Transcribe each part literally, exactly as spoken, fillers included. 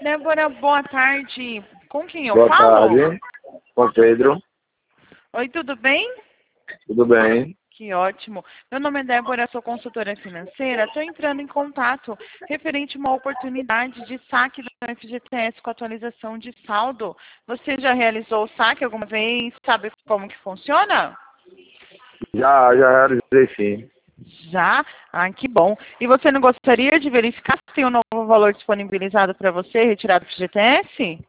Débora, boa tarde. Com quem eu Boa falo? tarde, com o Pedro. Oi, tudo bem? Tudo bem? Que ótimo. Meu nome é Débora, sou consultora financeira. Estou entrando em contato referente a uma oportunidade de saque da F G T S com atualização de saldo. Você já realizou o saque alguma vez? Sabe como que funciona? Já, já realizei sim. Já? Ah, que bom. E você não gostaria de verificar se tem um novo valor disponibilizado para você, retirado do F G T S?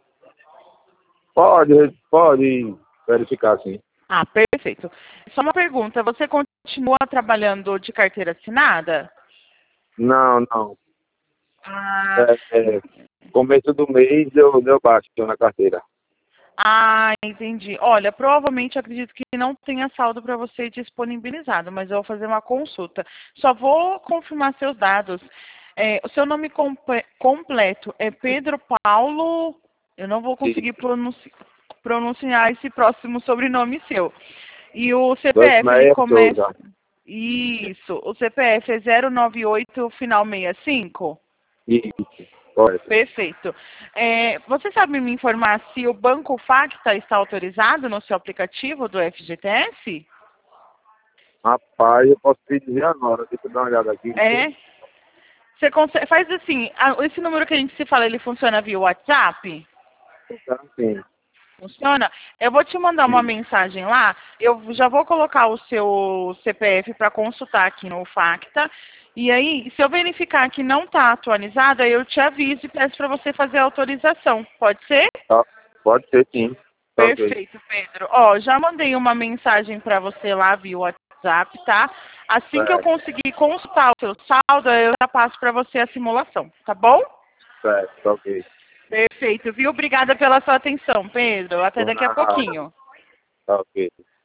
Pode, pode verificar sim. Ah, perfeito. Só uma pergunta, você continua trabalhando de carteira assinada? Não, não. Ah, É, é, começo do mês eu deu baixo na carteira. ah, entendi. Olha, provavelmente acredito que não tenha saldo para você disponibilizado, mas eu vou fazer uma consulta. Só vou confirmar seus dados. É, o seu nome comple- completo é Pedro Paulo. Eu não vou conseguir Isso. pronunci- pronunciar esse próximo sobrenome seu. E o C P Dois F, ele Meia começa. Souza. Isso. O C P F é zero nove oito, final sessenta e cinco? Isso, correto. Perfeito. É, você sabe me informar se o Banco Facta está autorizado no seu aplicativo do F G T S? Rapaz, eu posso te dizer agora, deixa eu dar uma olhada aqui. É. Você consegue, faz assim, a- esse número que a gente se fala, ele funciona via WhatsApp? Então, sim. Funciona? Eu vou te mandar uma Sim. mensagem lá. Eu já vou colocar o seu C P F para consultar aqui no Facta. E aí, se eu verificar que não está atualizada, eu te aviso e peço para você fazer a autorização. Pode ser? Tá. Pode ser sim. Tá ok. Perfeito, Pedro. Ó, já mandei uma mensagem para você lá via WhatsApp, tá? Assim que eu Certo, conseguir consultar o seu saldo, eu já passo para você a simulação, tá bom? certo, tá ok. Perfeito, viu? Obrigada pela sua atenção, Pedro. Até Por daqui a nada. pouquinho. Tá ok.